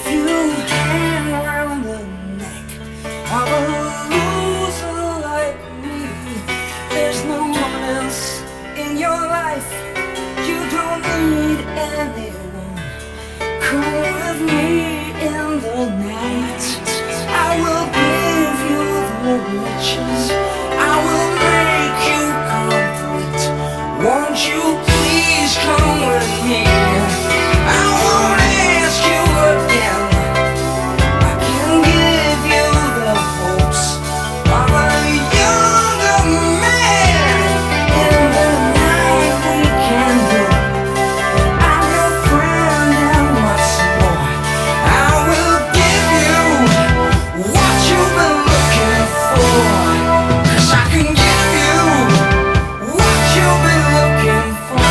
you hang around the neck of a loser like me, there's no one else in your life. You don't need anyone. Come with me in the night. I will give you the riches. I will make you complete. Won't you please come with me? I won't ask you again. I can give you the hopes of a younger man. In the night we can do. I'm your friend and what's more, I will give you what you've been looking for. 'Cause I can give you what you've been looking for.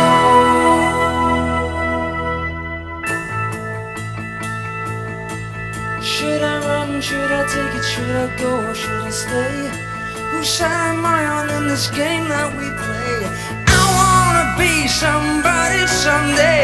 Should I run? Should I take it? Should I go? Or should I stay? Whose side am I on in this game that we play? I wanna be somebody someday.